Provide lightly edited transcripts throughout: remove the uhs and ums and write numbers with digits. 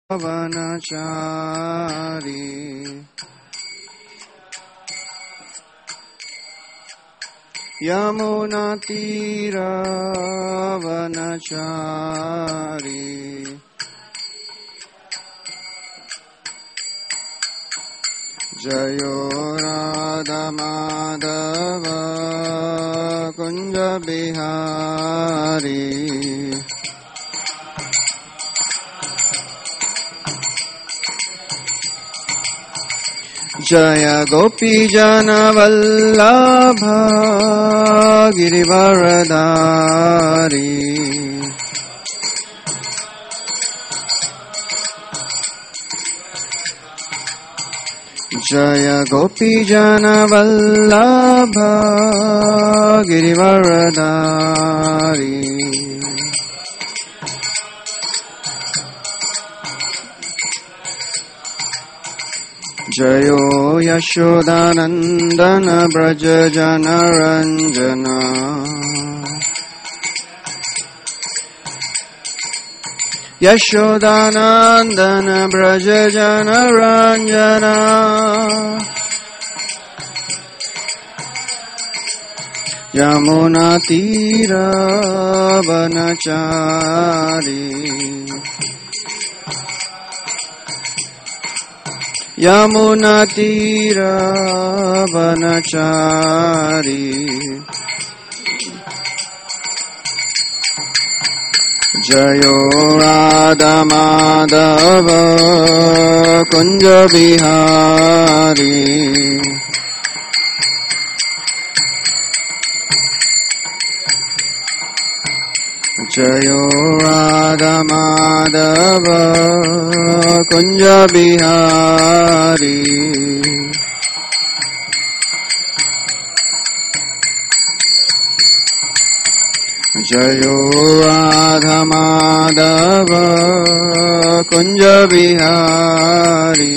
वनचारी यमुनातीरवनचारी जयो राधा माधव कुंज बिहारी जय गोपी जन वल्लभ गिरिवरधारी जय गोपी जन वल्लभ गिरिवरधारी जयो यशोदानंदन ब्रज जन रंजन यशोदानंदन ब्रज जन रंजन यमुना तीर वनचारी यमुना तीर वनचारी जयो राधा माधव कुंज बिहारी जयो राधा माधव कुंज बिहारी जयो राधा माधव कुंज बिहारी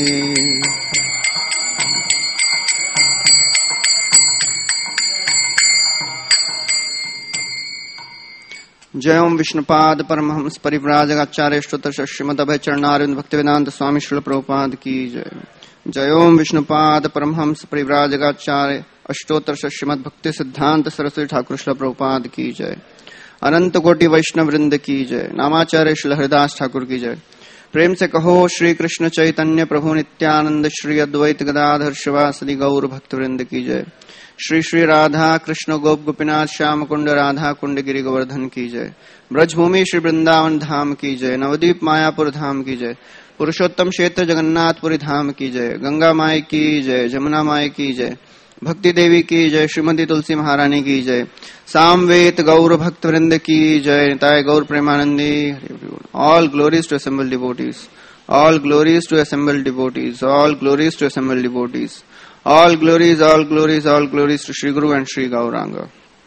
जय ओम विष्णुपाद परमहंस परिव्राजकाचार्य स्तोत्र श्रीमद अभय चरणारविंद भक्तिवेदांत स्वामी श्रील प्रभुपाद की जय। जय ओम विष्णुपाद परमहंस परिव्राजकाचार्य अष्टोत्तर श्रीमद भक्ति सिद्धांत सरस्वती ठाकुर श्रील प्रभुपाद की जय। अनंत कोटि वैष्णव वृंद की जय। नामाचार्य श्री हरिदास ठाकुर की जय। प्रेम से कहो श्री कृष्ण चैतन्य प्रभु नित्यानंद श्री अद्वैत गदाधर शिवासदि गौर भक्त वृंद की जय। श्री श्री राधा कृष्ण गोप गोपीनाथ श्याम कुंड राधा कुंड गिरि गोवर्धन की जय। ब्रजभूमि श्री वृंदावन धाम की जय। नवदीप मायापुर धाम की जय। पुरुषोत्तम क्षेत्र जगन्नाथपुरी धाम की जय। गंगा माई की जय। जमुना माई की जय। भक्ति देवी की जय। श्रीमती तुलसी महारानी की जय। सामवेद गौर भक्त वृंद की जय। निताय गौर प्रेमानंदी। All glories to assemble devotees. All glories to assemble devotees. All glories to assemble devotees. All glories, all glories, all glories to Shri Guru and Shri Gauranga.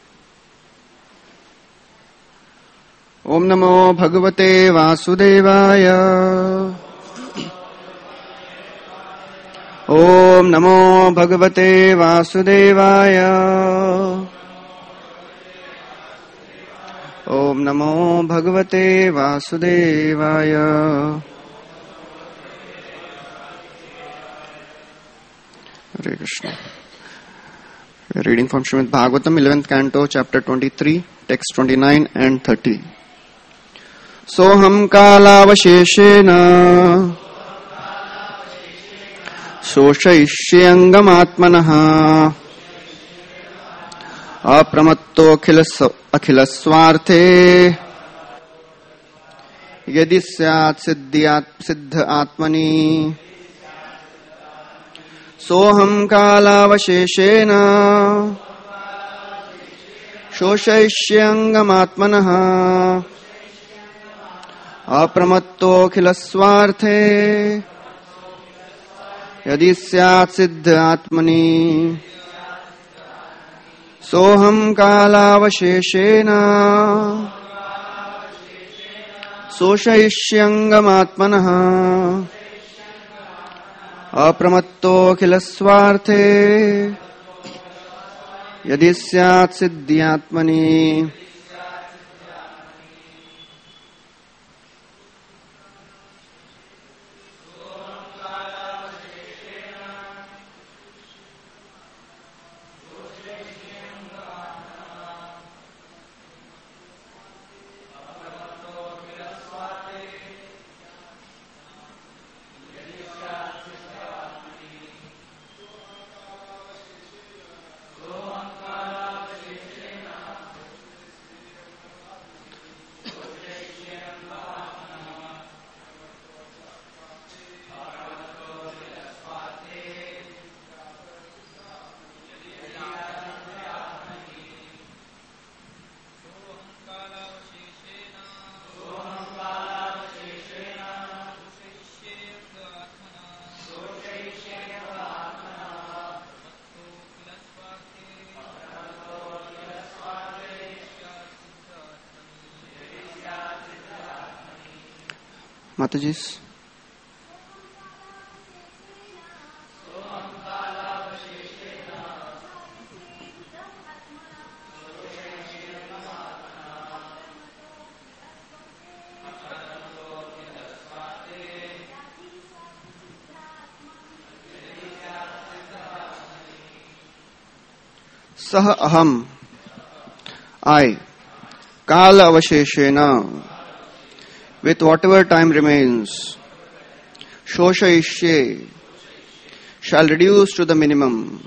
Om Namo Bhagavate Vasudevaya. Om Namo Bhagavate Vasudevaya. Om Namo Bhagavate Vasudevaya. Hare Krishna. We are reading from Srimad Bhagavatam, 11th canto, chapter 23, text 29 and 30. Soham kalavasheshena soshayishyangamatmanaha apramatto akhilaswarte yadi syat siddha atmani सोहम कालावशेषेण शोषयिष्यंगमात्मनः अप्रमत्तोऽखिलस्वार्थे यदि स्यात् सिद्ध आत्मनि सोहम कालावशेषेण शोषयिष्यंगमात्मनः अप्रमत्तोऽखिलस्वार्थे यदि स्यात् सिद्ध्यात्मनि। Mataji's. Sah aham, I, kala avasheshena, with whatever time remains, shoshayishye, shall reduce to the minimum,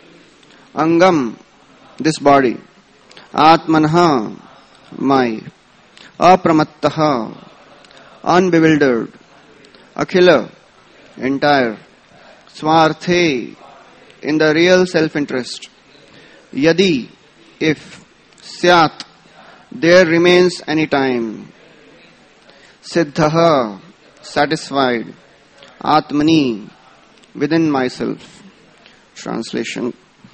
angam, this body, atmanha, my, apramattaha, unbewildered, akhila, entire, swarthe, in the real self-interest, yadi, if, syat, there remains any time, siddhaha, satisfied, atmani, within myself. Translation.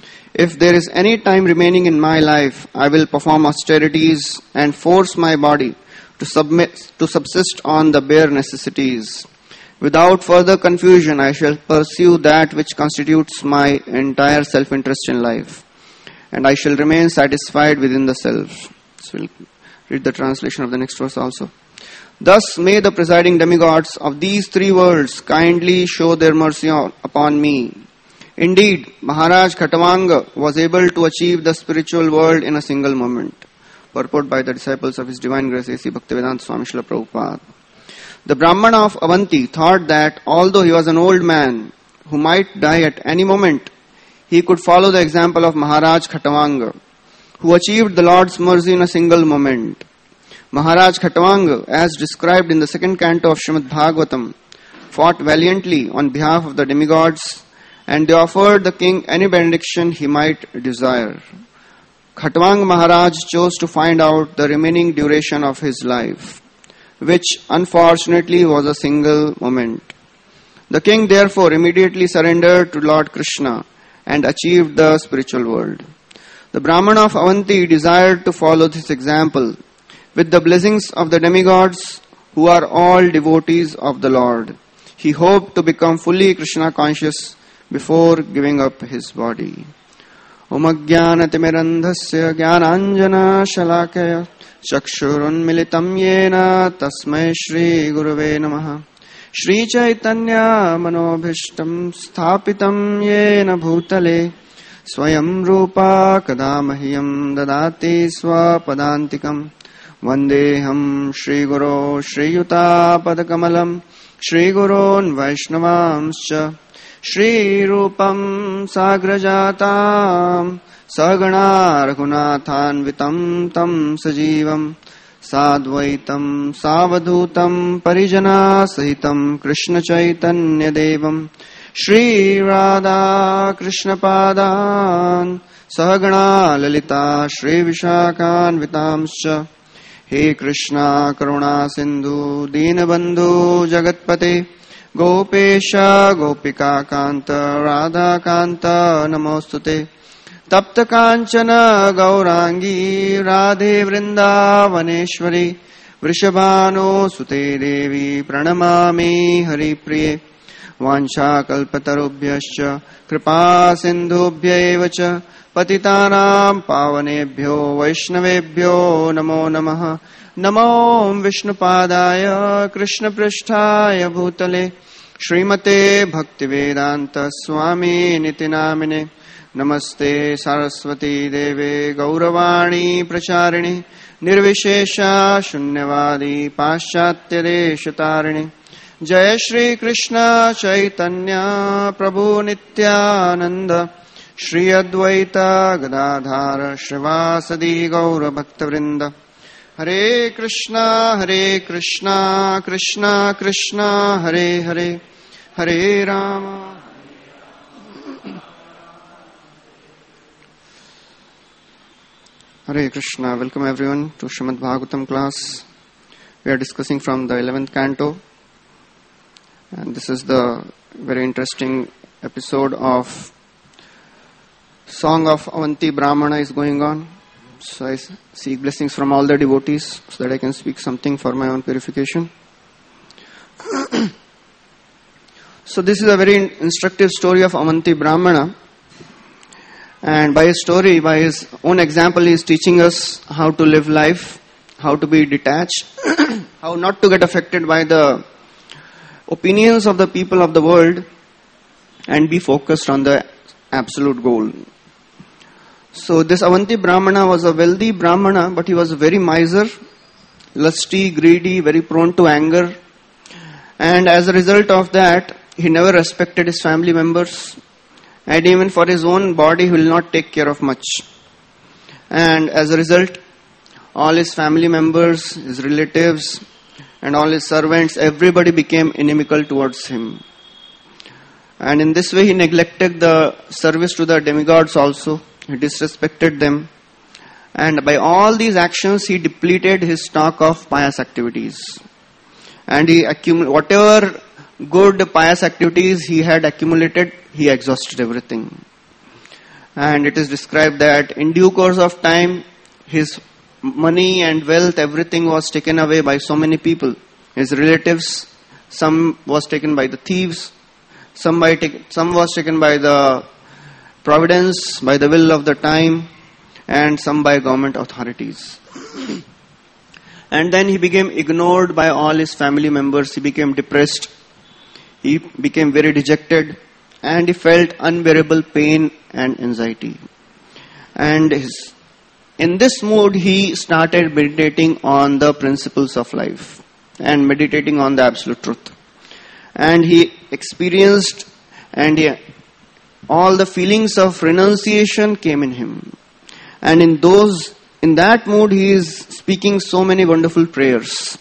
If there is any time remaining in my life, I will perform austerities and force my body to subsist on the bare necessities. Without further confusion, I shall pursue that which constitutes my entire self-interest in life, and I shall remain satisfied within the self. So we'll read the translation of the next verse also. Thus may the presiding demigods of these three worlds kindly show their mercy upon me. Indeed, Maharaj Khatavanga was able to achieve the spiritual world in a single moment. Purport by the disciples of His Divine Grace A.C. Bhaktivedanta Swami Srila Prabhupada. The Brahmana of Avanti thought that although he was an old man who might die at any moment, he could follow the example of Maharaj Khatavanga, who achieved the Lord's mercy in a single moment. Maharaj Khatavanga, as described in the second canto of Srimad Bhagavatam, fought valiantly on behalf of the demigods, and they offered the king any benediction he might desire. Khatavanga Maharaj chose to find out the remaining duration of his life, which unfortunately was a single moment. The king therefore immediately surrendered to Lord Krishna and achieved the spiritual world. The Brahmana of Avanti desired to follow this example with the blessings of the demigods who are all devotees of the Lord. He hoped to become fully Krishna conscious before giving up his body. Om Ajnanatimirandhasya Jnananjana Shalakaya Chakshurunmilitam Yena Tasmai Shri Gurave Namaha. Shri Chaitanya Manobhishtam Sthapitam Yena Bhutale Swayam Rupa Kadamahyam Dadati Swapadantikam Vandeham Shri Guru Shri Yuta Padakamalam Shri Gurun Vaishnavamscha Shri Rupam Sagrajatam Sagana Raghunathanvitam Tam Sajivam Sadvaitam Savadhutam Parijana Sahitam Krishna Chaitanya Devam Shri Radha Krishna Padan Sahagana Lalita Shri Vishakhan Vitamscha. He Krishna Karuna Sindhu Deenabandhu Jagatpate Gopesha Gopika Kanta Radha Kanta Namostute Tapta Kanchana Gaurangi Radhe Vrindavaneshwari Vrishabhano Sute Devi Pranamami Hari Priye Vancha Kalpatarubhyascha Kripa Sindhubhyaevacha Patitanam Pavanebhyo Vaishnavebhyo Namo Namaha. Namo Vishnupadaya Krishna Pristhaya Bhutale Srimate Bhaktivedanta Swami Nitinamine. Namaste Saraswati Deve Gauravani Pracharini Nirvishesha Shunyavadi Paschatya Deshatarini. Jai Shri Krishna Chaitanya Prabhu Nityananda Shri Advaita Gadadhara Shrivasadi Gaura Bhaktavrinda. Hare Krishna Krishna Krishna Hare Hare Hare Rama. Hare Krishna. Welcome everyone to Srimad Bhagavatam class. We are discussing from the 11th canto, and this is the very interesting episode of Song of Avanti Brahmana is going on. So I seek blessings from all the devotees so that I can speak something for my own purification. So this is a very instructive story of Avanti Brahmana. And by his story, by his own example, he is teaching us how to live life, how to be detached, how not to get affected by the opinions of the people of the world and be focused on the absolute goal. So this Avanti Brahmana was a wealthy Brahmana, but he was very miser, lusty, greedy, very prone to anger. And as a result of that, he never respected his family members. And even for his own body, he will not take care of much. And as a result, all his family members, his relatives, and all his servants, everybody became inimical towards him. And in this way, he neglected the service to the demigods also. He disrespected them. And by all these actions, he depleted his stock of pious activities. And he whatever good pious activities he had accumulated, he exhausted everything. And it is described that in due course of time, his money and wealth, everything was taken away by so many people. His relatives, some was taken by the thieves, some was taken by the providence, by the will of the time, and some by government authorities. And then he became ignored by all his family members. He became depressed. He became very dejected. And he felt unbearable pain and anxiety. And in this mood, he started meditating on the principles of life and meditating on the absolute truth. And he experienced all the feelings of renunciation came in him. And in that mood, he is speaking so many wonderful prayers.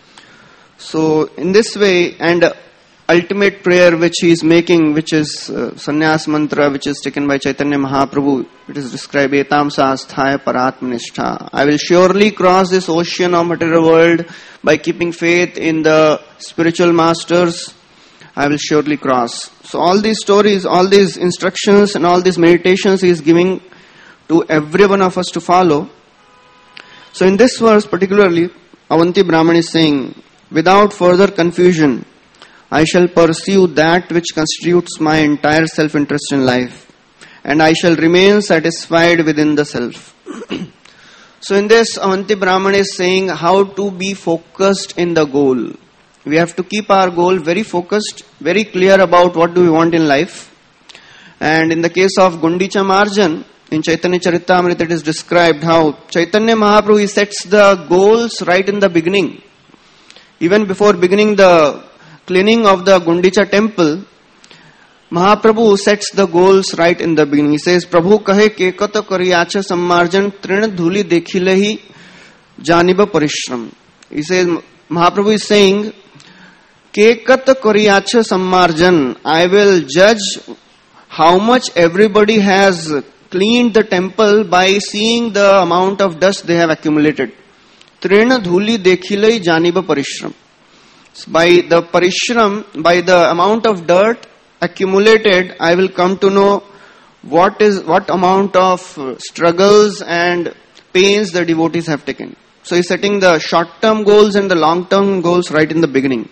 So in this way, and ultimate prayer which he is making, which is Sannyas Mantra, which is taken by Chaitanya Mahaprabhu, it is described, Etam Sasthaya Paratmanistha. I will surely cross this ocean of material world by keeping faith in the spiritual masters. I will surely cross. So all these stories, all these instructions and all these meditations he is giving to every one of us to follow. So in this verse particularly, Avanti Brahman is saying, without further confusion, I shall pursue that which constitutes my entire self-interest in life, and I shall remain satisfied within the self. So in this, Avanti Brahman is saying how to be focused in the goal. We have to keep our goal very focused, very clear about what do we want in life. And in the case of Gundicha Marjan, in Chaitanya Charitamrita it is described how Chaitanya Mahaprabhu, he sets the goals right in the beginning. Even before beginning the cleaning of the Gundicha temple, Mahaprabhu sets the goals right in the beginning. He says, Prabhu kahe kekata kariyacha sammarjan trin dhuli dekhilehi janiba parishram. He says, Mahaprabhu is saying, kekat kariyacha sammarjan. I will judge how much everybody has cleaned the temple by seeing the amount of dust they have accumulated. Trina dhuli dekhilai janiba parishram. By the parishram, by the amount of dirt accumulated, I will come to know what amount of struggles and pains the devotees have taken. So he's setting the short-term goals and the long-term goals right in the beginning.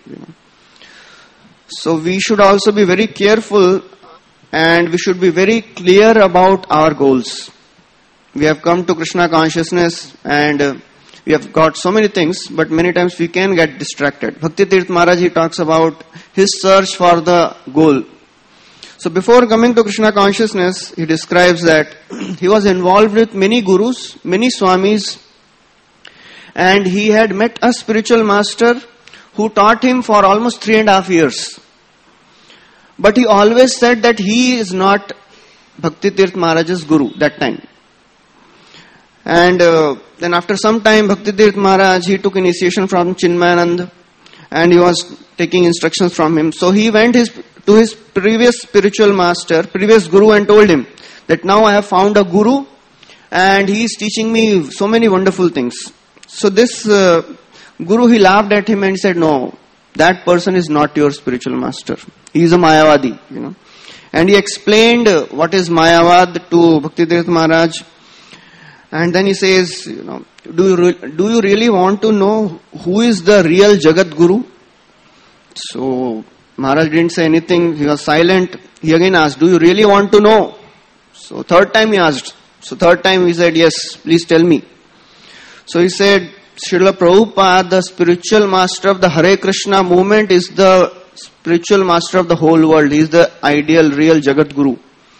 So we should also be very careful and we should be very clear about our goals. We have come to Krishna consciousness and we have got so many things, but many times we can get distracted. Bhakti Tirth Maharaj, he talks about his search for the goal. So before coming to Krishna consciousness, he describes that he was involved with many gurus, many swamis, and he had met a spiritual master who taught him for almost 3.5 years. But he always said that he is not Bhakti Tirth Maharaj's guru that time. And then after some time, Bhakti Tirth Maharaj, he took initiation from Chinmayanand and he was taking instructions from him. So he went to his previous spiritual master, previous guru, and told him that now I have found a guru and he is teaching me so many wonderful things. So this guru, he laughed at him and said, no, that person is not your spiritual master. He is a Mayavadi, And he explained what is Mayavad to Bhakti Tirth Maharaj. And then he says, do you really want to know who is the real Jagat Guru? So Maharaj didn't say anything. He was silent. He again asked, do you really want to know? So third time he asked. So third time he said, yes, please tell me. So he said, Srila Prabhupada, the spiritual master of the Hare Krishna movement, is the spiritual master of the whole world. He is the ideal, real Jagat Guru.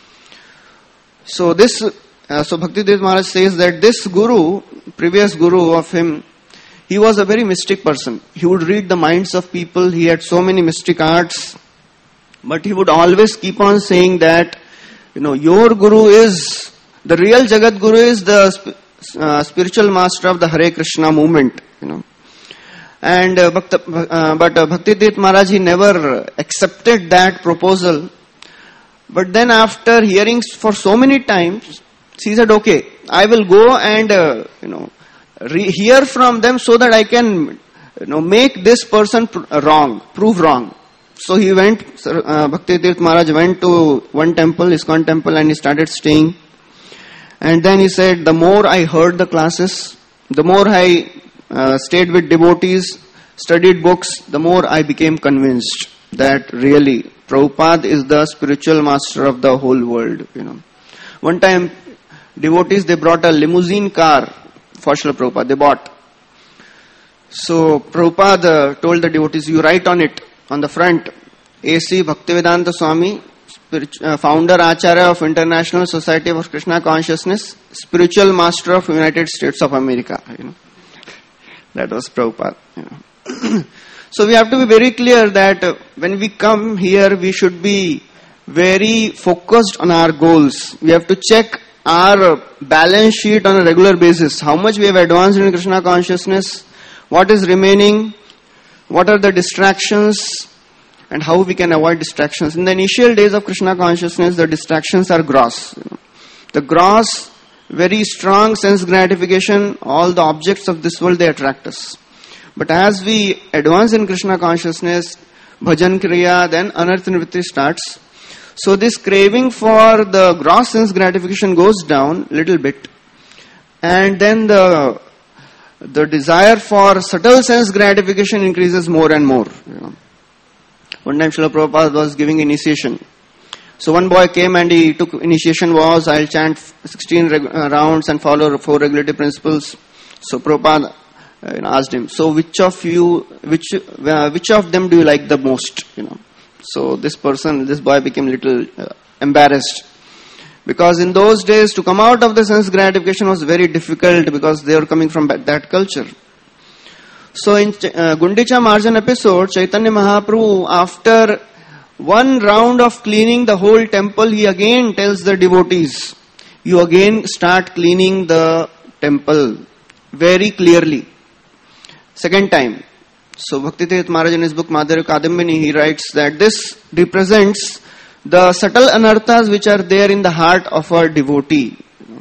So this, Bhaktivedanta Maharaj says that this Guru, previous Guru of him, he was a very mystic person. He would read the minds of people. He had so many mystic arts. But he would always keep on saying that, your Guru is, the real Jagat Guru is the spiritual master of the Hare Krishna movement, And but Bhaktivedanta Maharaj, he never accepted that proposal. But then after hearing for so many times, he said, okay, I will go and, hear from them so that I can, make this person prove wrong. So he went, Bhaktivedanta Maharaj went to one temple, ISKCON temple, and he started staying. And then he said, the more I heard the classes, the more I stayed with devotees, studied books, the more I became convinced that really Prabhupada is the spiritual master of the whole world. One time, devotees, they brought a limousine car for Srila Prabhupada. They bought. So Prabhupada told the devotees, you write on it, on the front, A.C. Bhaktivedanta Swami, founder Acharya of International Society of Krishna Consciousness, spiritual master of United States of America. That was Prabhupada. So we have to be very clear that when we come here, we should be very focused on our goals. We have to check our balance sheet on a regular basis. How much we have advanced in Krishna consciousness, what is remaining, what are the distractions, and how we can avoid distractions. In the initial days of Krishna consciousness, the distractions are gross. The gross, very strong sense gratification, all the objects of this world, they attract us. But as we advance in Krishna consciousness, bhajan kriya, then anartha nivritti starts. So this craving for the gross sense gratification goes down little bit. And then the desire for subtle sense gratification increases more and more. One time Srila Prabhupada was giving initiation. So one boy came and he took initiation vows, I'll chant 16 rounds and follow 4 regulative principles. So Prabhupada asked him, so which of them do you like the most? So this boy became little embarrassed. Because in those days, to come out of the sense gratification was very difficult because they were coming from that culture. So in Gundicha Marjan episode, Chaitanya Mahaprabhu, after one round of cleaning the whole temple, he again tells the devotees, you again start cleaning the temple very clearly. Second time. So Bhaktivedanta Maharaj in his book Madhurya Kadambini, he writes that this represents the subtle anarthas which are there in the heart of a devotee.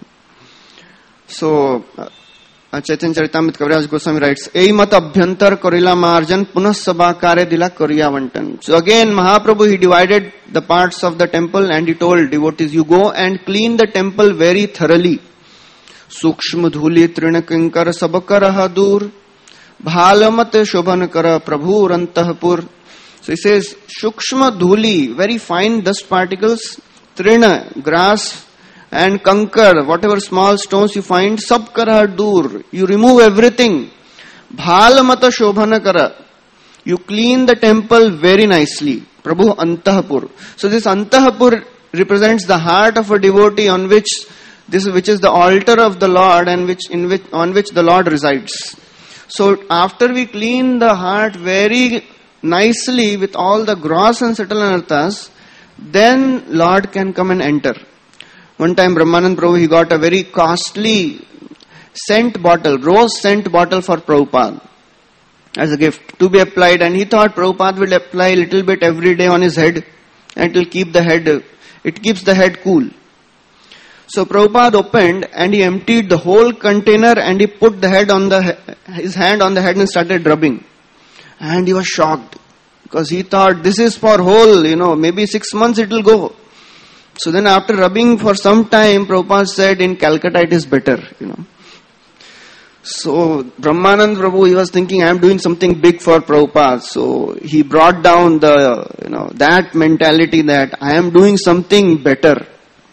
So Chaitanya Charitamrita Kaviraj Goswami writes, Ei mat abhyantar korila marjan punah sabhakare dila koriyavantan. So again Mahaprabhu, he divided the parts of the temple and he told devotees, you go and clean the temple very thoroughly. Sukshma dhuli trinakinkar sabakaraha dur bhalamat shobhan kara prabhu rantahpur. So he says, Shukshma dhuli, very fine dust particles, trina, grass, and kankar, whatever small stones you find, sab kara dur, you remove everything. Bhalamata shobhana kara, you clean the temple very nicely. Prabhu antahpur. So this antahpur represents the heart of a devotee on which is the altar of the Lord and on which the Lord resides. So after we clean the heart very nicely with all the gross and subtle anarthas, then Lord can come and enter. One time Brahmanand Prabhu, he got a very costly scent bottle, rose scent bottle for Prabhupada as a gift to be applied, and he thought Prabhupada will apply a little bit every day on his head and it keeps the head cool. So Prabhupada opened and he emptied the whole container and he put his hand on the head and started rubbing. And he was shocked because he thought this is for whole, maybe 6 months it will go. So then after rubbing for some time, Prabhupada said in Calcutta it is better, So Brahmanand Prabhu, he was thinking, I am doing something big for Prabhupada. So he brought down that mentality that I am doing something better.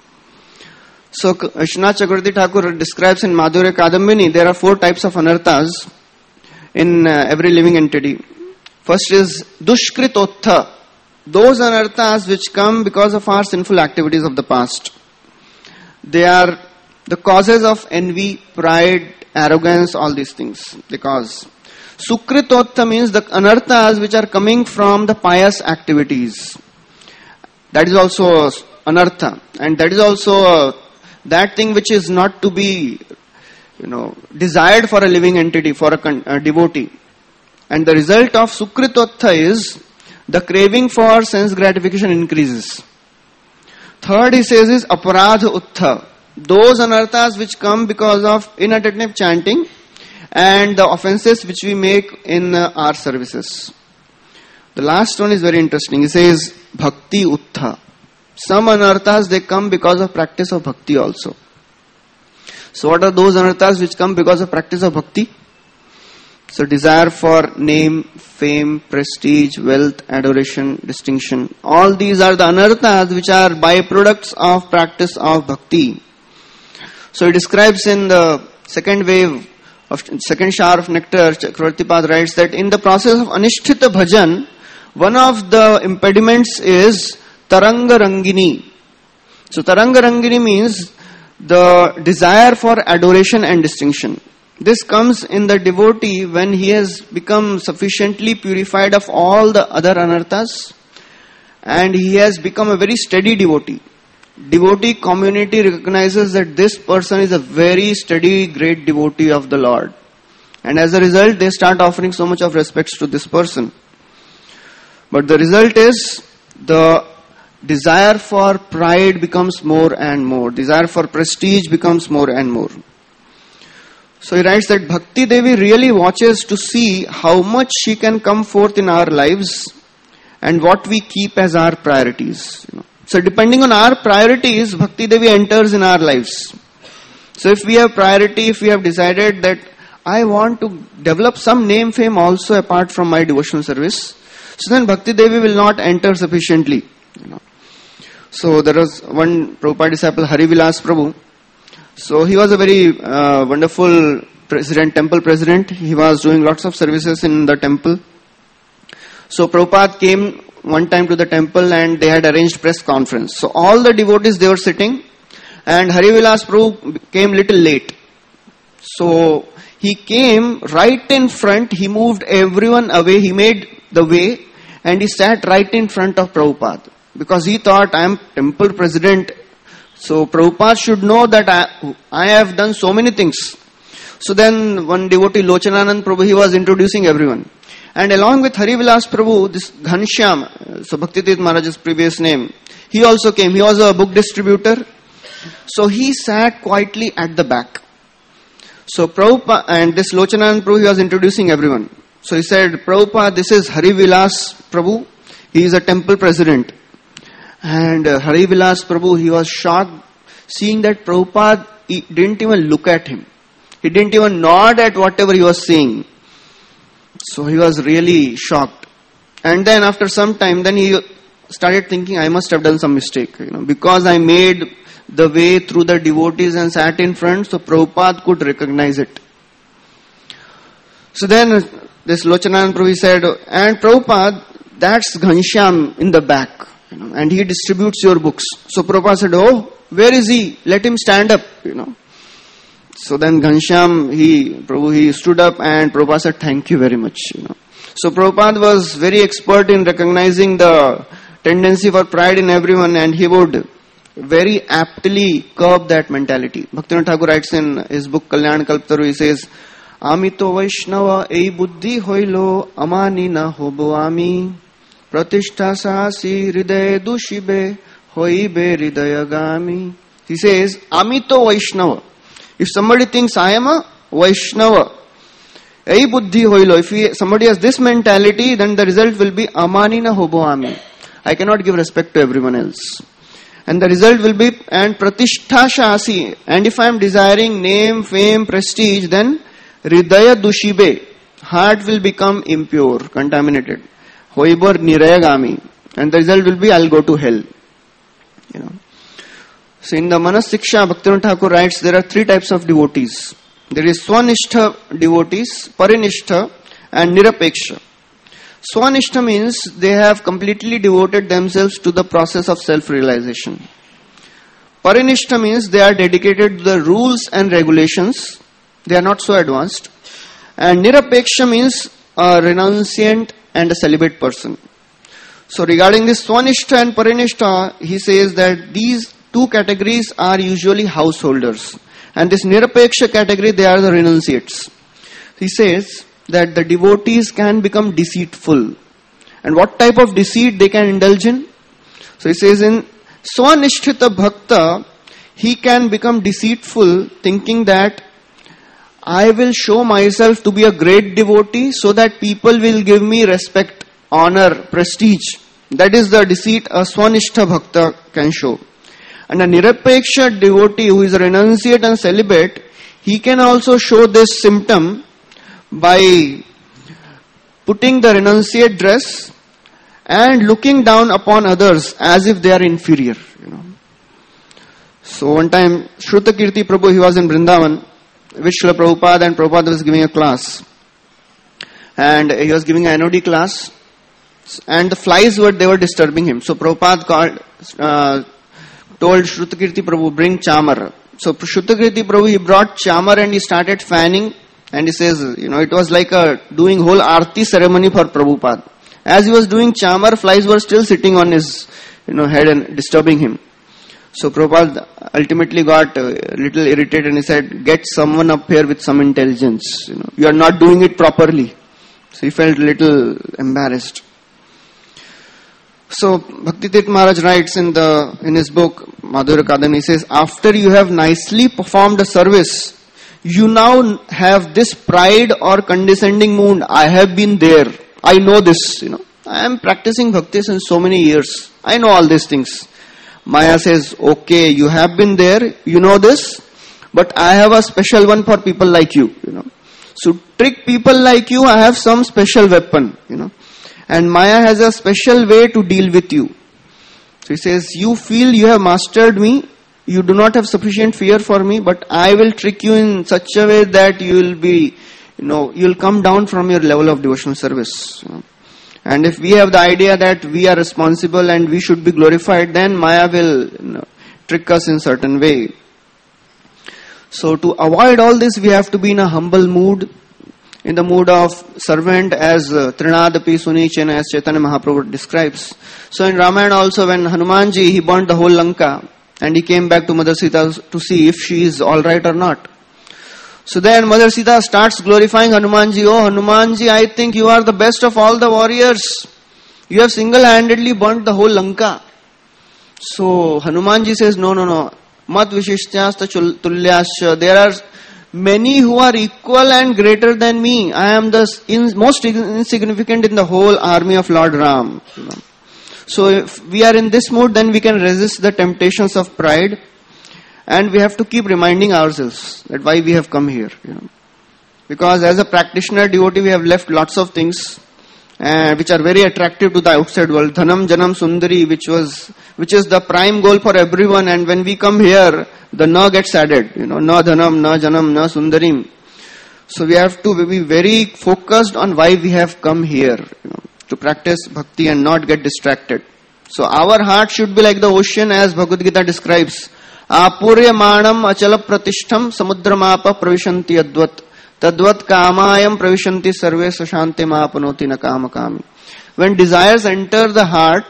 So Vishwanath Chakravarti Thakur describes in Madhurya Kadambini, there are 4 types of anarthas in every living entity. First is Dushkritotha. Those anarthas which come because of our sinful activities of the past. They are the causes of envy, pride, arrogance, all these things. Because Sukritotha means the anarthas which are coming from the pious activities. That is also anartha. And that is also that thing which is not to be, desired for a living entity, for a devotee. And the result of Sukritotha is the craving for sense gratification increases. Third, he says, is Aparadha Uttha. Those anarthas which come because of inattentive chanting and the offenses which we make in our services. The last one is very interesting. He says Bhakti Uttha. Some anarthas, they come because of practice of bhakti also. So what are those anarthas which come because of practice of bhakti? So desire for name, fame, prestige, wealth, adoration, distinction. All these are the anarthas which are byproducts of practice of bhakti. So he describes in the second shower of nectar, Chakravartipad writes that in the process of Anishtita Bhajan, one of the impediments is Taranga Rangini. So Taranga Rangini means the desire for adoration and distinction. This comes in the devotee when he has become sufficiently purified of all the other anarthas and he has become a very steady devotee. Devotee community recognizes that this person is a very steady, great devotee of the Lord. And as a result, they start offering so much of respects to this person. But the result is the desire for pride becomes more and more. Desire for prestige becomes more and more. So he writes that Bhakti Devi really watches to see how much she can come forth in our lives and what we keep as our priorities. So depending on our priorities, Bhakti Devi enters in our lives. So if we have priority, if we have decided that I want to develop some name fame also apart from my devotional service, so then Bhakti Devi will not enter sufficiently. So there was one Prabhupada disciple, Hari Vilas Prabhu. So he was a very wonderful temple president. He was doing lots of services in the temple. So Prabhupada came one time to the temple and they had arranged press conference. So all the devotees, they were sitting and Hari Vilas Prabhu came little late. So he came right in front, he moved everyone away, he made the way and he sat right in front of Prabhupada. Because he thought, I am temple president, so Prabhupada should know that I have done so many things. So then one devotee, Lochananand Prabhu, he was introducing everyone. And along with Hari Vilas Prabhu, this Ghanshyam, so Bhaktitirth Maharaj's previous name, he also came. He was a book distributor. So he sat quietly at the back. So Prabhupada, and this Lochananand Prabhu, he was introducing everyone. So he said, Prabhupada, this is Hari Vilas Prabhu. He is a temple president. And Hari Vilas Prabhu, he was shocked seeing that Prabhupada didn't even look at him. He didn't even nod at whatever he was saying. So he was really shocked. And then after some time, then he started thinking, I must have done some mistake. Because I made the way through the devotees and sat in front, so Prabhupada could recognize it. So then this Lochananand Prabhu said, and Prabhupada, that's Ghanshyam in the back. And he distributes your books. So Prabhupada said, oh, where is he? Let him stand up, So then Ghanshyam, he stood up and Prabhupada said, thank you very much, So Prabhupada was very expert in recognizing the tendency for pride in everyone and he would very aptly curb that mentality. Bhaktivinoda Thakur writes in his book Kalyan Kalptaru, he says, Amito Vaishnava ei buddhi hoilo amani na hobo ami pratishtha sasi hriday dushibe hoibe hridayagami. He says, Amito Vaishnava. If somebody thinks I am a Vaishnava, ei buddhi hoilo, if somebody has this mentality, then the result will be amani na hobo ami. I cannot give respect to everyone else. And the result will be, and pratishtha shasi. And if I am desiring name, fame, prestige, then Hridaya dushibe, heart will become impure, contaminated. Hoibor nirayagami, and the result will be I'll go to hell. So in the Manas Siksha, Bhaktivinoda Thakur writes there are three types of devotees. There is Swanishtha devotees, Parinistha and Nirapeksha. Swanishtha means they have completely devoted themselves to the process of self-realization. Parinistha means they are dedicated to the rules and regulations. They are not so advanced. And Nirapeksha means a renunciant and a celibate person. So regarding this Swanishtha and Parinistha, he says that these two categories are usually householders. And this Nirapeksha category, they are the renunciates. He says that the devotees can become deceitful. And what type of deceit they can indulge in? So he says in Swanishtita Bhakta, he can become deceitful thinking that I will show myself to be a great devotee so that people will give me respect, honor, prestige. That is the deceit a Swanishtha Bhakta can show. And a Nirapeksha devotee who is a renunciate and celibate, he can also show this symptom by putting the renunciate dress and looking down upon others as if they are inferior. So one time, Shrutakirti Prabhu, he was in Vrindavan, with Srila Prabhupada, and Prabhupada was giving a class. And he was giving an NOD class, and the flies were disturbing him. So Prabhupada told Shrutakirti Prabhu, bring chamar. So Shrutakirti Prabhu, he brought chamar and he started fanning, and he says, it was like doing whole arti ceremony for Prabhupada. As he was doing chamar, flies were still sitting on his head and disturbing him. So Prabhupada ultimately got a little irritated and he said, get someone up here with some intelligence. You are not doing it properly. So he felt a little embarrassed. So Bhaktitirtha Maharaj writes in his book Madhurya Kadam, he says, after you have nicely performed a service, you now have this pride or condescending mood. I have been there. I know this. I am practicing bhakti since so many years. I know all these things. Maya says, okay, you have been there, you know this, but I have a special one for people like you, So trick people like you, I have some special weapon, And Maya has a special way to deal with you. So he says, you feel you have mastered me, you do not have sufficient fear for me, but I will trick you in such a way that you will be, you will come down from your level of devotional service. And if we have the idea that we are responsible and we should be glorified, then Maya will trick us in certain way. So to avoid all this, we have to be in a humble mood, in the mood of servant, as Trinadapi Sunichena, as Chaitanya Mahaprabhu describes. So in Ramayana also, when Hanumanji, he burnt the whole Lanka and he came back to Mother Sita to see if she is alright or not. So then Mother Sita starts glorifying Hanumanji. Oh Hanumanji, I think you are the best of all the warriors. You have single-handedly burnt the whole Lanka. So Hanumanji says, no. Mat vishishyasta tulyasya. There are many who are equal and greater than me. I am the most insignificant in the whole army of Lord Ram. So if we are in this mood, then we can resist the temptations of pride. And we have to keep reminding ourselves that why we have come here. Because as a practitioner, devotee, we have left lots of things which are very attractive to the outside world. Dhanam, Janam, Sundari, which is the prime goal for everyone. And when we come here, the na gets added. Na Dhanam, na Janam, na Sundarim. So we have to be very focused on why we have come here. To practice bhakti and not get distracted. So our heart should be like the ocean, as Bhagavad Gita describes. Apuryamanam achala pratishtham samudramapa pravishanti advat tadvat kamayam pravishanti sarve sashanti maapanoti na kamakami. When desires enter the heart,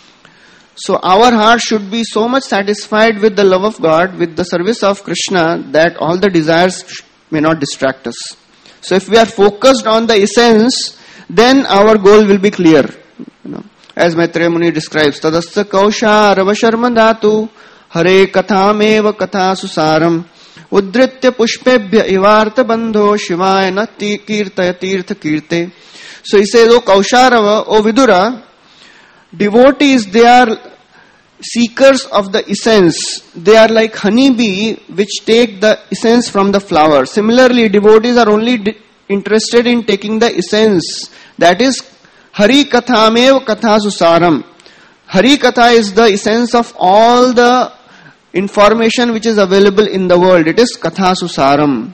so our heart should be so much satisfied with the love of God, with the service of Krishna, that all the desires may not distract us. So if we are focused on the essence, then our goal will be clear. As Maitreya Muni describes, tadasya kausha ravasharma dhatu Hare kathameva katha susaram udritya pushpebhya ivarta bandho shivaya na kirtaya tirtha kirte. So he says, O Kausharava, O Vidura, devotees, they are seekers of the essence. They are like honeybee which take the essence from the flower. Similarly, devotees are only interested in taking the essence. That is, Hari Kathamev Kathasu Saram. Hari Katha is the essence of all the information which is available in the world. It is Kathasu Saram.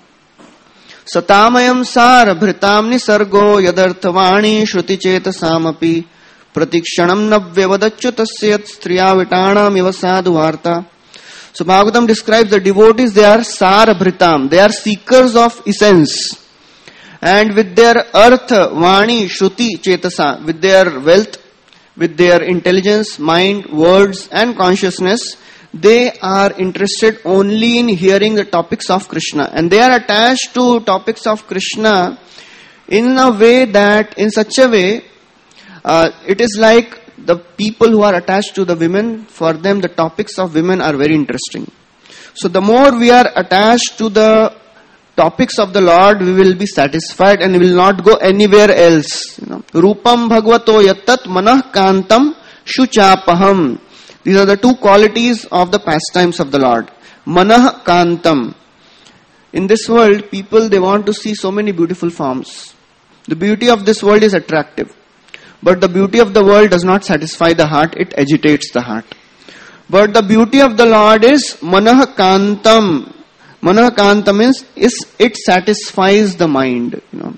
Satamayam Sar Bhritam Nisargo Yadarthavani Shruti Chetasamapi Pratikshanam Navyavadachyutasya Striya Vitanam Ivasadu Varta. So Bhagavatam describes the devotees, they are Sar Bhritam. They are seekers of essence. And with their artha, vani, shruti, chetasa, with their wealth, with their intelligence, mind, words and consciousness, they are interested only in hearing the topics of Krishna. And they are attached to topics of Krishna in a way that, in such a way, it is like the people who are attached to the women, for them the topics of women are very interesting. So the more we are attached to the topics of the Lord, we will be satisfied and will not go anywhere else. Rupam bhagavato yattat manah kantam shuchapaham. These are the two qualities of the pastimes of the Lord. Manah kantam. In this world, people, they want to see so many beautiful forms. The beauty of this world is attractive. But the beauty of the world does not satisfy the heart, it agitates the heart. But the beauty of the Lord is manah kantam. Manah kantam means it satisfies the mind.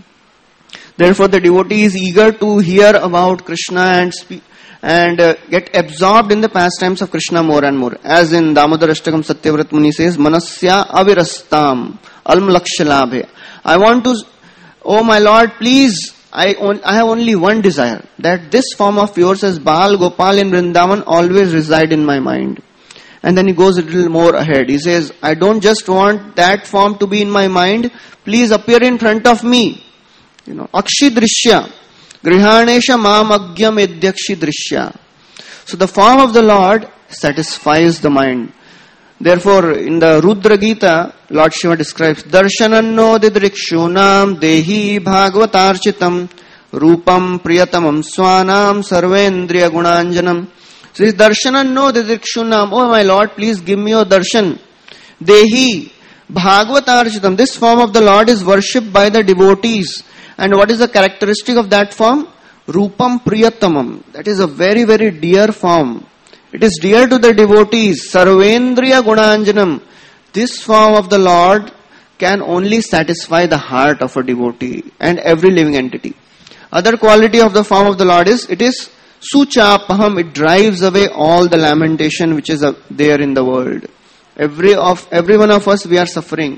Therefore, the devotee is eager to hear about Krishna and get absorbed in the pastimes of Krishna more and more. As in Damodar Ashtakam Satyavrat Muni says, Manasya avirastam alm lakshalabhe. I want to, oh my Lord, please, I have only one desire, that this form of yours as Bal, Gopal in Vrindavan always reside in my mind. And then he goes a little more ahead. He says, I don't just want that form to be in my mind. Please appear in front of me. Akshi drishya. Grihanesha mam agyam edyakshi drishya. So the form of the Lord satisfies the mind. Therefore, in the Rudra Gita, Lord Shiva describes, Darshananno didrikshunam dehi bhagavatarchitam rupam priyatamam swanam sarvendriya gunanjanam. So this darshananno didrikshunam, oh my Lord, please give me your darshan. Dehi bhagavatarchitam. This form of the Lord is worshipped by the devotees. And what is the characteristic of that form? Rupam priyatamam. That is a very, very dear form. It is dear to the devotees. Sarvendriya gunanjanam. This form of the Lord can only satisfy the heart of a devotee and every living entity. Other quality of the form of the Lord is, it is suchapaham. It drives away all the lamentation which is there in the world. Every one of us, we are suffering.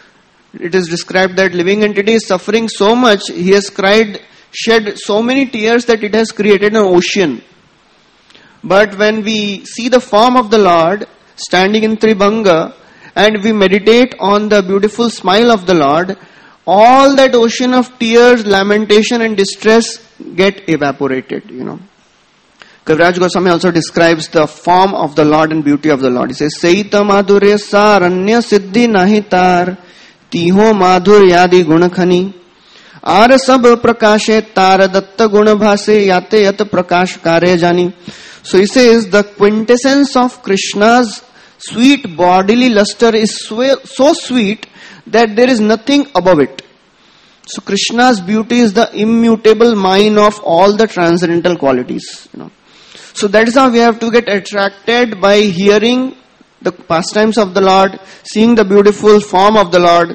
It is described that living entity is suffering so much, he has shed so many tears that it has created an ocean. But when we see the form of the Lord standing in Tribhanga and we meditate on the beautiful smile of the Lord, all that ocean of tears, lamentation and distress get evaporated, Kaviraj Goswami also describes the form of the Lord and beauty of the Lord. He says, Saita madhurya saranya siddhi nahitar tiho madhuryadi gunakhani ar sab prakashe tar datta gunabhase yate yat prakash kare jani. So he says the quintessence of Krishna's sweet bodily luster is so sweet that there is nothing above it. So Krishna's beauty is the immutable mine of all the transcendental qualities. So that is how we have to get attracted by hearing the pastimes of the Lord, seeing the beautiful form of the Lord.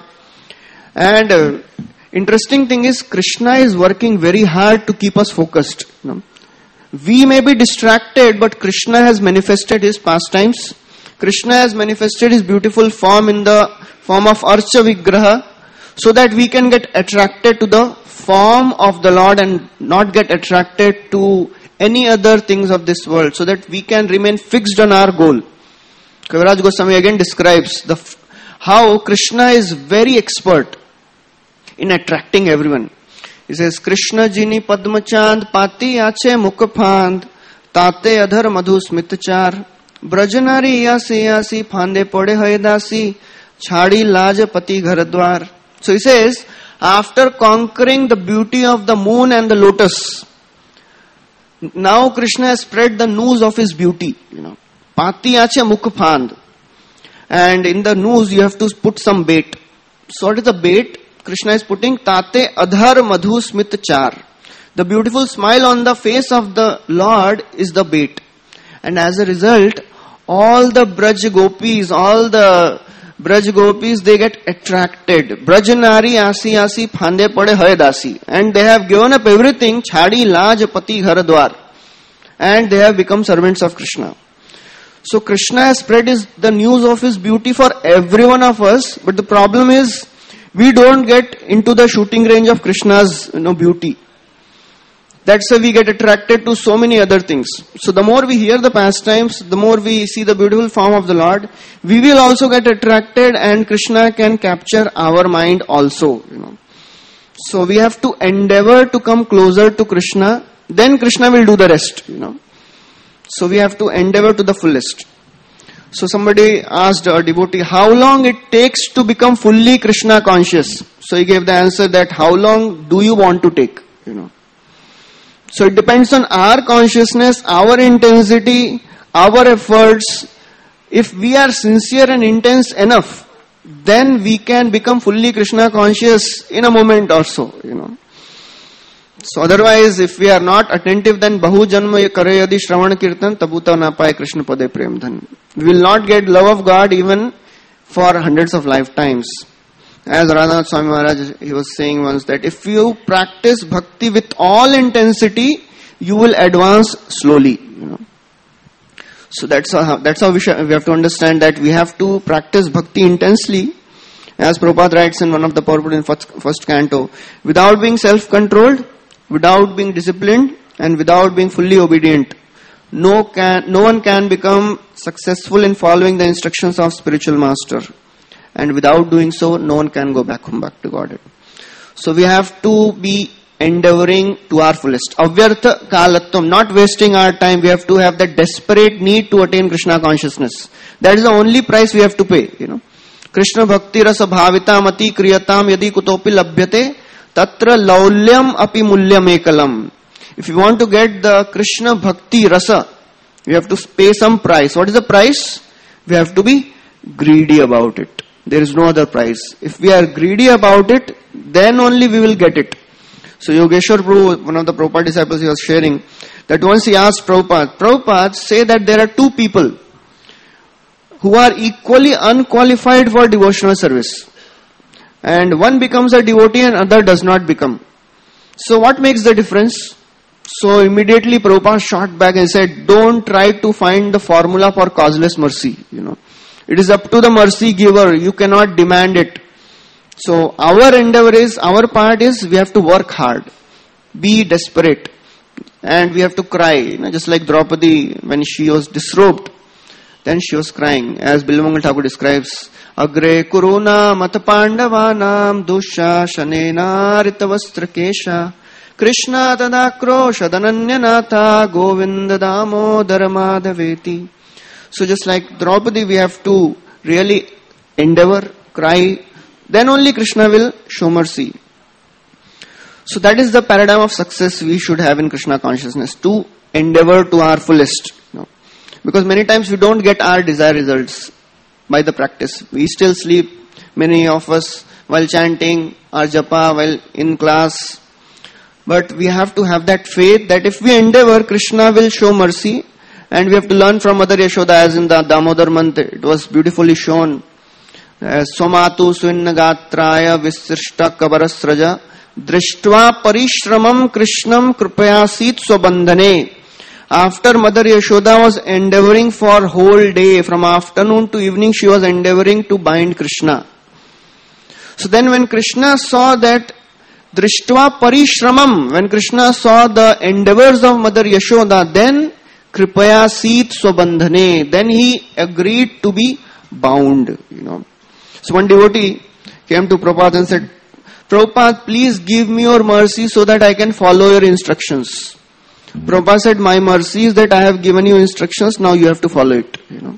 And interesting thing is, Krishna is working very hard to keep us focused. We may be distracted, but Krishna has manifested his pastimes. Krishna has manifested his beautiful form in the form of Archa Vigraha, so that we can get attracted to the form of the Lord and not get attracted to any other things of this world, so that we can remain fixed on our goal. Kaviraj Goswami again describes how Krishna is very expert in attracting everyone. He says, Krishna jini padmachand pati ache mukapand tate adhar madhu smitachar brajanari yasi phande pode haidasi chhadi laj pati gharadwar. So he says, after conquering the beauty of the moon and the lotus, now Krishna has spread the news of his beauty. Pati ache mukh phand. And in the noose you have to put some bait. So what is the bait? Krishna is putting tate adhar madhu smit char. The beautiful smile on the face of the Lord is the bait. And as a result, all the Braj gopis, they get attracted. Brajanari asi asi phande pade hai dasi. And they have given up everything, chhadi laj pati ghar dwar. And they have become servants of Krishna. So Krishna has spread the news of his beauty for every one of us. But the problem is, we don't get into the shooting range of Krishna's beauty. That's why we get attracted to so many other things. So the more we hear the pastimes, the more we see the beautiful form of the Lord, we will also get attracted, and Krishna can capture our mind also. So we have to endeavor to come closer to Krishna, then Krishna will do the rest. So we have to endeavor to the fullest. So somebody asked a devotee, how long it takes to become fully Krishna conscious? So he gave the answer that how long do you want to take? So it depends on our consciousness, our intensity, our efforts. If we are sincere and intense enough, then we can become fully Krishna conscious in a moment or so. So otherwise, if we are not attentive, then bahu janma kare yadi shravan kirtan tabuta na paye Krishna pade prem dhan. We will not get love of God even for hundreds of lifetimes. As Radhanath Swami Maharaj, he was saying once that if you practice bhakti with all intensity, you will advance slowly. So that's how we have to understand that we have to practice bhakti intensely. As Prabhupada writes in one of the purport in first canto, without being self-controlled, without being disciplined, and without being fully obedient, no one can become successful in following the instructions of spiritual master. And without doing so, no one can go back to Godhead. So we have to be endeavoring to our fullest. Avyartha kalatvam, not wasting our time. We have to have that desperate need to attain Krishna consciousness. That is the only price we have to pay. Krishna bhakti rasa bhavita mati kriyatam yadi kutopi labhyate tatra laulyam api mulyam ekalam. If you want to get the Krishna bhakti rasa, we have to pay some price. What is the price? We have to be greedy about it. There is no other price. If we are greedy about it, then only we will get it. So Yogeshwar Prabhu, one of the Prabhupada disciples, he was sharing that once he asked Prabhupada, say that there are two people who are equally unqualified for devotional service. And one becomes a devotee and other does not become. So what makes the difference? So immediately Prabhupada shot back and said, don't try to find the formula for causeless mercy. It is up to the mercy giver. You cannot demand it. So our part is we have to work hard. Be desperate. And we have to cry. Just like Draupadi, when she was disrobed, then she was crying. As Bilvamangal Thakur describes, Agre kuruna matapandavanam dusha shanena ritavastra kesha Krishna tadakrosha dananyanatha govinda damodara madhaveti. So just like Draupadi, we have to really endeavor, cry, then only Krishna will show mercy. So that is the paradigm of success we should have in Krishna consciousness, to endeavor to our fullest. Because many times we don't get our desired results by the practice. We still sleep, many of us, while chanting our japa, while in class. But we have to have that faith that if we endeavor, Krishna will show mercy. And we have to learn from Mother Yashoda, as in the Damodar Mantra. It was beautifully shown. Somatu swinna gatraya visrishta kabarasraja drishtva parishramam krishnam kripayasit swabandhane. After Mother Yashoda was endeavoring for whole day, from afternoon to evening, she was endeavoring to bind Krishna. So then when Krishna saw that drishtva parishramam, when Krishna saw the endeavors of Mother Yashoda, then Kripaya Seet Swabandhane. Then he agreed to be bound. So one devotee came to Prabhupada and said, Prabhupada, please give me your mercy so that I can follow your instructions. Prabhupada said, my mercy is that I have given you instructions, now you have to follow it.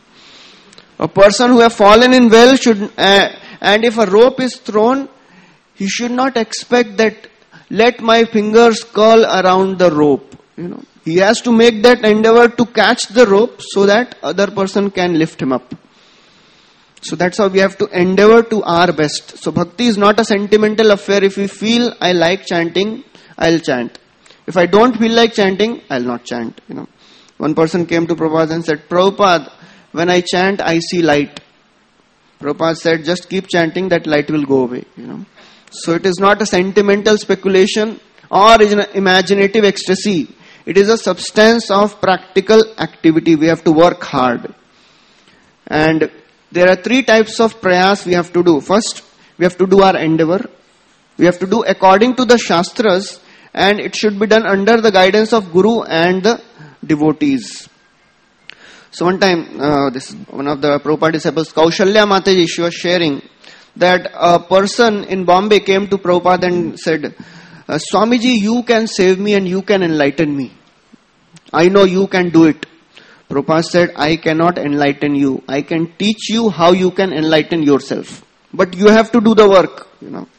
A person who has fallen in well should, and if a rope is thrown, he should not expect that, let my fingers curl around the rope. He has to make that endeavor to catch the rope so that other person can lift him up. So that's how we have to endeavor to our best. So bhakti is not a sentimental affair. If we feel I like chanting, I'll chant. If I don't feel like chanting, I'll not chant. One person came to Prabhupada and said, Prabhupada, when I chant, I see light. Prabhupada said, just keep chanting, that light will go away. So it is not a sentimental speculation or an imaginative ecstasy. It is a substance of practical activity. We have to work hard. And there are 3 types of prayas we have to do. First, we have to do our endeavor. We have to do according to the Shastras, and it should be done under the guidance of Guru and the devotees. So one time, one of the Prabhupada disciples, Kaushalya Mataji, she was sharing that a person in Bombay came to Prabhupada and said, Swamiji, you can save me and you can enlighten me. I know you can do it. Prabhupada said, I cannot enlighten you. I can teach you how you can enlighten yourself. But you have to do the work,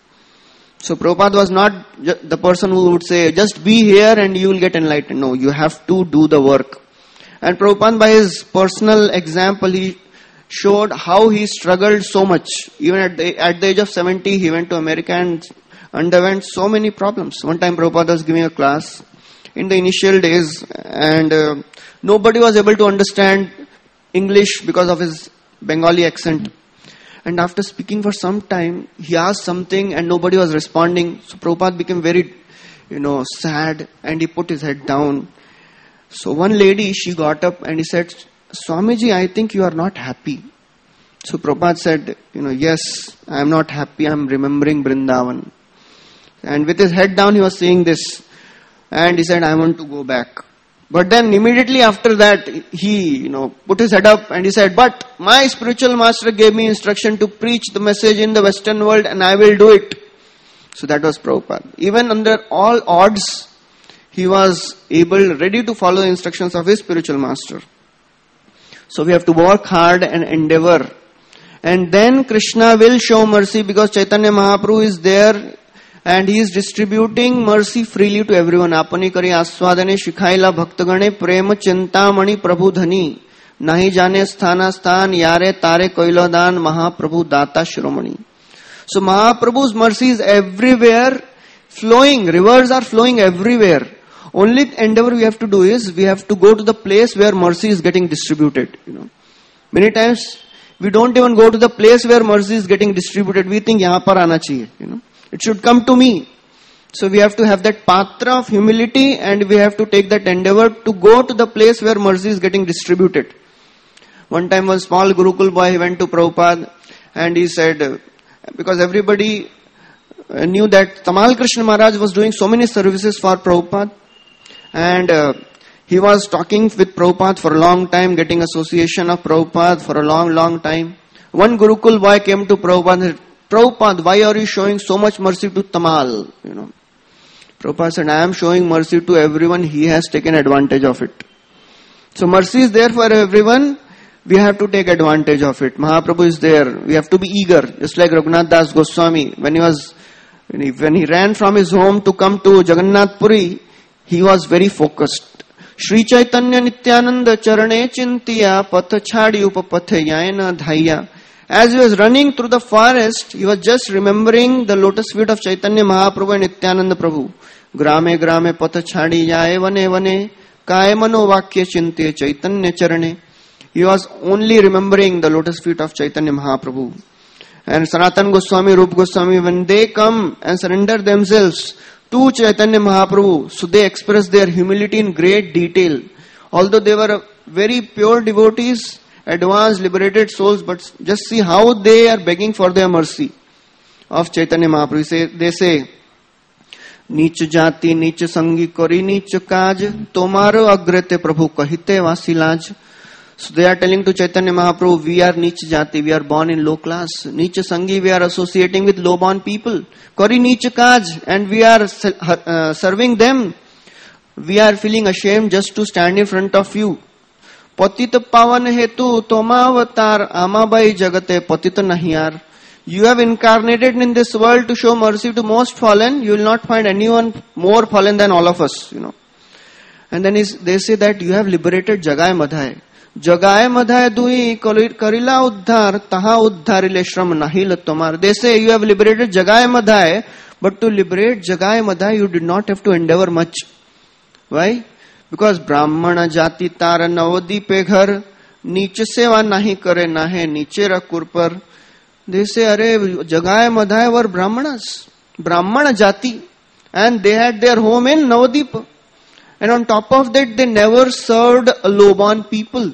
So Prabhupada was not the person who would say, just be here and you will get enlightened. No, you have to do the work. And Prabhupada, by his personal example, he showed how he struggled so much. Even at the age of 70, he went to America and underwent so many problems. One time Prabhupada was giving a class in the initial days, and nobody was able to understand English because of his Bengali accent. And after speaking for some time, he asked something and nobody was responding. So Prabhupada became very, sad, and he put his head down. So one lady, she got up and he said, Swamiji, I think you are not happy. So Prabhupada said, yes, I am not happy. I am remembering Vrindavan. And with his head down, he was saying this. And he said, I want to go back. But then immediately after that, he, put his head up and he said, but my spiritual master gave me instruction to preach the message in the Western world and I will do it. So that was Prabhupada. Even under all odds, he was ready to follow the instructions of his spiritual master. So we have to work hard and endeavor. And then Krishna will show mercy because Chaitanya Mahaprabhu is there and he is distributing mercy freely to everyone. Apani kari aswadane shikhaila bhaktagane prema chintamani prabhu dhani nahi jane sthana sthan yare tare koilodan Mahaprabhu data shiromani. So Mahaprabhu's mercy is everywhere flowing. Rivers are flowing everywhere. Only endeavor we have to do is we have to go to the place where mercy is getting distributed. Many times we don't even go to the place where mercy is getting distributed. We think yahan par aana chahiye. It should come to me. So we have to have that patra of humility and we have to take that endeavor to go to the place where mercy is getting distributed. One time one small Gurukul boy, he went to Prabhupada and he said, because everybody knew that Tamal Krishna Maharaj was doing so many services for Prabhupada, and he was talking with Prabhupada for a long time, getting association of Prabhupada for a long time. One Gurukul boy came to Prabhupada and said, Prabhupada, why are you showing so much mercy to Tamal? Prabhupada said, I am showing mercy to everyone. He has taken advantage of it. So mercy is there for everyone. We have to take advantage of it. Mahaprabhu is there. We have to be eager. Just like Raghunath Das Goswami, when he ran from his home to come to Jagannath Puri, he was very focused. Shri Chaitanya Nityananda Charane Chintiya Patha Chadi Upapathe Yayana Dhaya. As he was running through the forest, he was just remembering the lotus feet of Chaitanya Mahaprabhu and Nityananda Prabhu. Grame grame patha chhadi jaye vane vane kaya mano vakya chinte Chaitanya charane. He was only remembering the lotus feet of Chaitanya Mahaprabhu. And Sanatana Goswami, Rupa Goswami, when they come and surrender themselves to Chaitanya Mahaprabhu, so they express their humility in great detail. Although they were very pure devotees, advanced, liberated souls, but just see how they are begging for their mercy of Chaitanya Mahaprabhu. They say, Nich jati, nich sangi kori, nich kaj, tomaro agrete Prabhu kahite vasilaj. So they are telling to Chaitanya Mahaprabhu, we are niche jati, we are born in low class. Niche sangi, we are associating with low born people. Kori niche kaj, and we are serving them. We are feeling ashamed just to stand in front of you. Patita pavan hetu tomavatar amabai jagate patita nahiyar. You have incarnated in this world to show mercy to most fallen. You will not find anyone more fallen than all of us, And then they say that you have liberated Jagai Madhai. Jagai Madhai dui karila uddhar, taha uddharile shram nahil tomar. They say you have liberated Jagai Madhai, but to liberate Jagai Madhai you did not have to endeavor much. Why? Because Brahmana jati tar navadipe ghar, niche seva nahi kare nahe niche rakur par. They say, Arey, Jagai Madhai were Brahmanas, Brahmana jati, and they had their home in Navadip. And on top of that, they never served low-born people.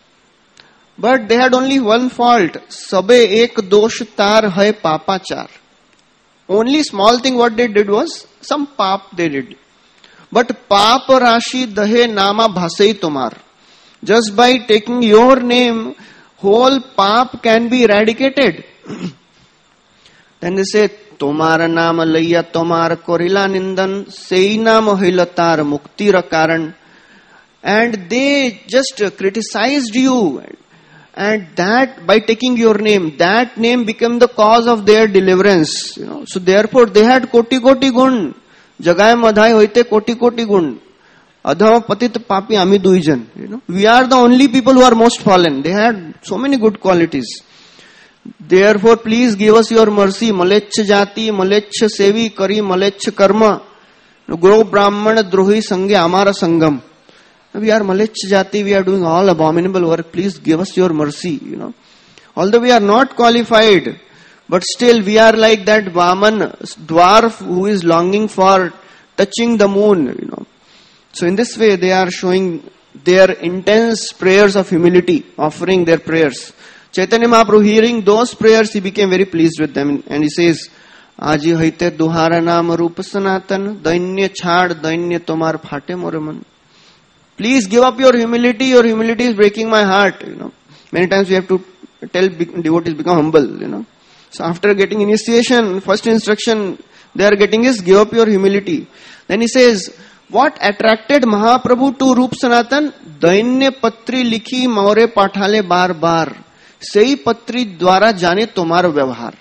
But they had only one fault. Sabe ek dosh tar hai papachar. Only small thing what they did was, some pap they did. But pap rashi dahe nama bhasai tomar. Just by taking your name, whole pap can be eradicated. Then they say, Tomar naam laiya tomar korila nindan, sei naam hoila tar muktira karan. And they just criticized you. And that, by taking your name, that name became the cause of their deliverance. So therefore, they had koti gun. Jagai Madhai hoite koti gun. Adhava patit papi ami duijan. We are the only people who are most fallen. They had so many good qualities. Therefore, please give us your mercy. Malech jati, malech sevi kari, malech karma. Grow Brahmana drohi sange amara sangam. We are malech jati, we are doing all abominable work. Please give us your mercy, Although we are not qualified, but still we are like that Vaman dwarf who is longing for touching the moon, So in this way, they are showing their intense prayers of humility, offering their prayers. Chaitanya Mahaprabhu, hearing those prayers, he became very pleased with them. And he says, Aji haite duhara naam rupa sanatan, dainya chhad, dainya tomar phate moraman. Please give up your humility. Your humility is breaking my heart. Many times we have to tell devotees become humble. So after getting initiation, first instruction they are getting is give up your humility. Then he says, what attracted Mahaprabhu to Rup Sanatan? Dainya patri likhi maure pathale bar bar. Sei patri dwara jane tomar vyavhar.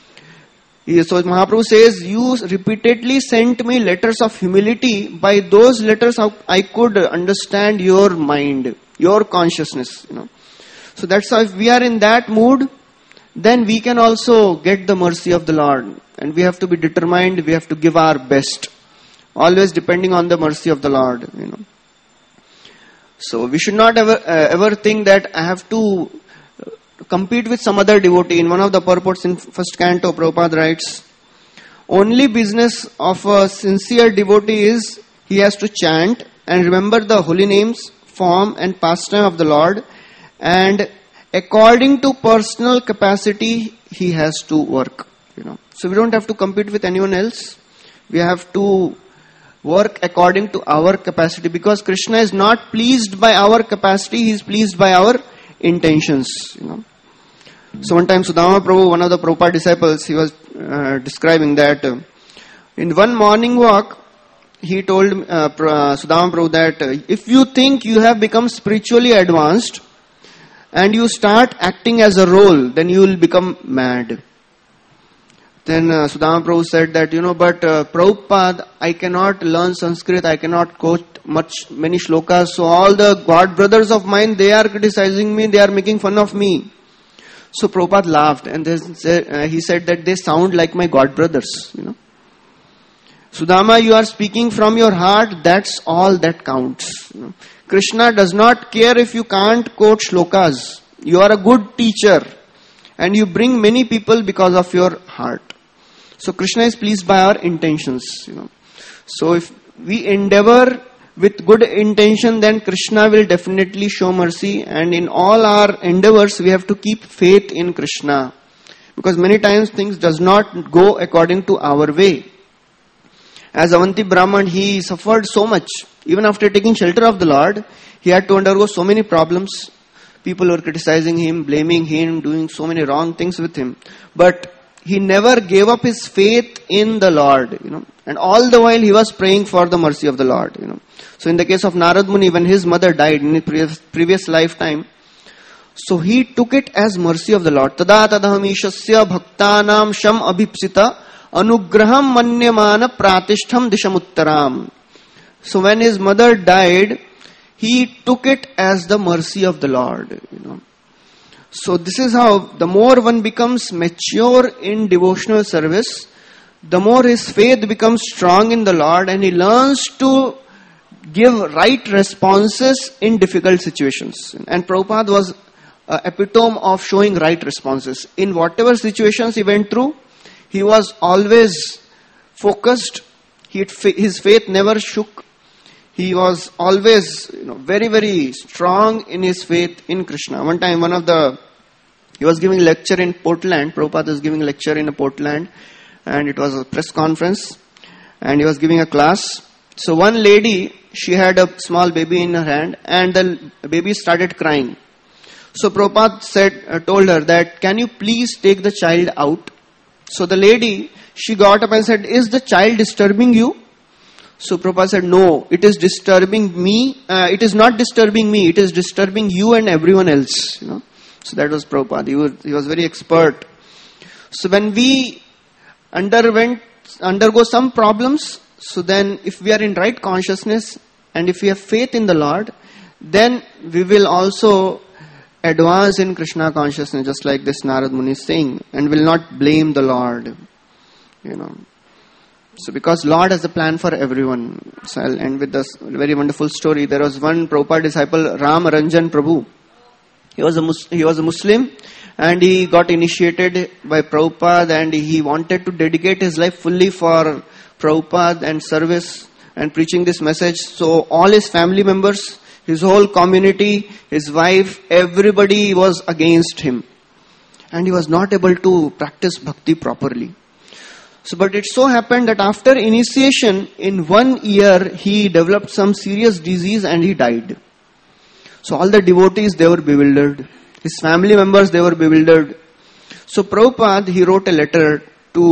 So Mahaprabhu says, you repeatedly sent me letters of humility. By those letters I could understand your mind, your consciousness. So that's how if we are in that mood, then we can also get the mercy of the Lord. And we have to be determined, we have to give our best. Always depending on the mercy of the Lord. So we should not ever think that I have to compete with some other devotee. In one of the purports in first canto, Prabhupada writes, only business of a sincere devotee is he has to chant and remember the holy names, form and pastime of the Lord, and according to personal capacity he has to work. So we don't have to compete with anyone else. We have to work according to our capacity, because Krishna is not pleased by our capacity, he is pleased by our intentions. So one time Sudama Prabhu, one of the Prabhupada disciples, he was describing that in one morning walk, he told Sudama Prabhu that if you think you have become spiritually advanced and you start acting as a role, then you will become mad. Then Sudama Prabhu said that, but Prabhupada, I cannot learn Sanskrit, I cannot quote many shlokas, so all the God brothers of mine, they are criticizing me, they are making fun of me. So Prabhupada laughed and he said that they sound like my God brothers. Sudama, you are speaking from your heart, that's all that counts. Krishna does not care if you can't quote shlokas. You are a good teacher and you bring many people because of your heart. So Krishna is pleased by our intentions. So if we endeavor with good intention, then Krishna will definitely show mercy. And in all our endeavors, we have to keep faith in Krishna. Because many times things does not go according to our way. As Avanti Brahman, he suffered so much. Even after taking shelter of the Lord, he had to undergo so many problems. People were criticizing him, blaming him, doing so many wrong things with him. But he never gave up his faith in the Lord, And all the while he was praying for the mercy of the Lord, So in the case of Narad Muni, when his mother died in his previous lifetime, so he took it as mercy of the Lord. Tada tadhamishasya bhaktanam sham abhipsita anugraham manyamana pratishtham dishamuttaram. So when his mother died, he took it as the mercy of the Lord, So this is how the more one becomes mature in devotional service, the more his faith becomes strong in the Lord, and he learns to give right responses in difficult situations. And Prabhupada was an epitome of showing right responses. In whatever situations he went through, he was always focused. His faith never shook. He was always, very, very strong in his faith in Krishna. One time, he was giving a lecture in Portland. Prabhupada was giving a lecture in Portland, and it was a press conference, and he was giving a class. So one lady, she had a small baby in her hand, and the baby started crying. So Prabhupada told her that, can you please take the child out? So the lady, she got up and said, is the child disturbing you? So Prabhupada said, no, it is disturbing me. It is not disturbing me. It is disturbing you and everyone else. So that was Prabhupada. He was very expert. So when we undergo some problems, so then if we are in right consciousness and if we have faith in the Lord, then we will also advance in Krishna consciousness, just like this Narad Muni is saying, and will not blame the Lord. So because Lord has a plan for everyone. So I'll end with this very wonderful story. There was one Prabhupada disciple, Ram Ranjan Prabhu. He was a Muslim, and he got initiated by Prabhupada, and he wanted to dedicate his life fully for Prabhupada and service and preaching this message. So all his family members, his whole community, his wife, everybody was against him. And he was not able to practice bhakti properly. So, but it so happened that after initiation, in 1 year, he developed some serious disease and he died. So all the devotees, they were bewildered. His family members, they were bewildered. So Prabhupada, he wrote a letter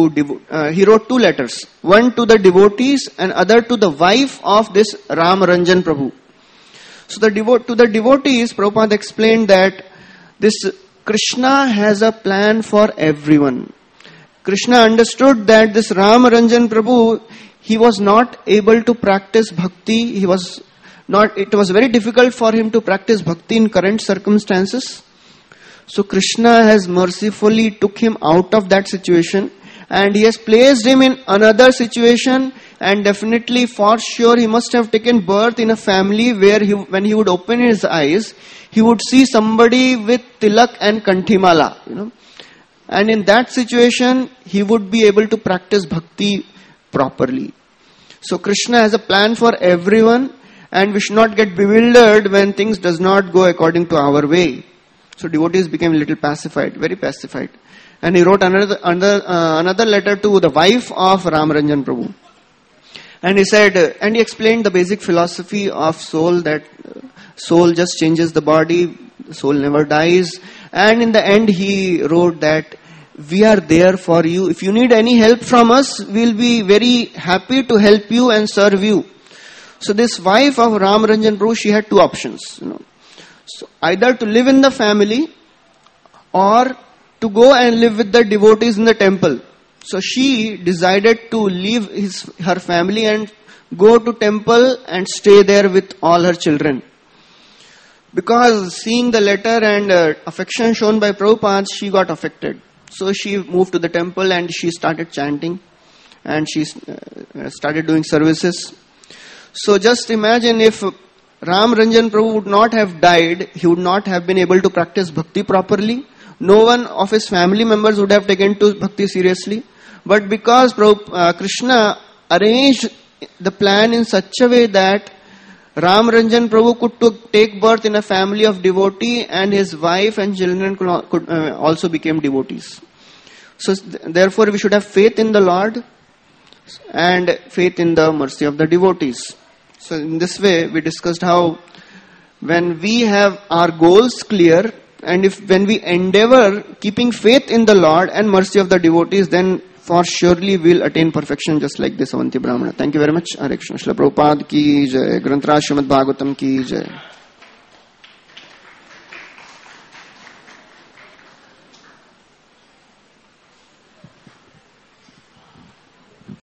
he wrote 2 letters. One to the devotees and other to the wife of this Ram Ranjan Prabhu. So to the devotees, Prabhupada explained that this Krishna has a plan for everyone. Krishna understood that this Ram Ranjan Prabhu, he was not able to practice bhakti. It was very difficult for him to practice bhakti in current circumstances. So Krishna has mercifully took him out of that situation, and he has placed him in another situation, and definitely for sure he must have taken birth in a family where when he would open his eyes, he would see somebody with tilak and kanthimala, And in that situation, he would be able to practice bhakti properly. So Krishna has a plan for everyone, and we should not get bewildered when things does not go according to our way. So devotees became a little pacified, very pacified. And he wrote another letter to the wife of Ram Ranjan Prabhu. And he said, and he explained the basic philosophy of soul, that soul just changes the body, the soul never dies. And in the end he wrote that we are there for you. If you need any help from us, we'll be very happy to help you and serve you. So this wife of Ram Ranjan Prabhu, she had 2 options. So either to live in the family or to go and live with the devotees in the temple. So she decided to leave her family and go to temple and stay there with all her children. Because seeing the letter and affection shown by Prabhupada, she got affected. So she moved to the temple and she started chanting and she started doing services. So just imagine if Ram Ranjan Prabhu would not have died, he would not have been able to practice bhakti properly. No one of his family members would have taken to bhakti seriously. But because Krishna arranged the plan in such a way that Ram Ranjan Prabhu could take birth in a family of devotee, and his wife and children could also become devotees. So therefore we should have faith in the Lord and faith in the mercy of the devotees. So in this way we discussed how when we have our goals clear, and when we endeavor keeping faith in the Lord and mercy of the devotees, then for surely we'll attain perfection, just like this Avanti Brahmana. Thank you very much. Hare Krishna. Srila Prabhupada ki jai. Granth Raj Srimad Bhagavatam ki jai.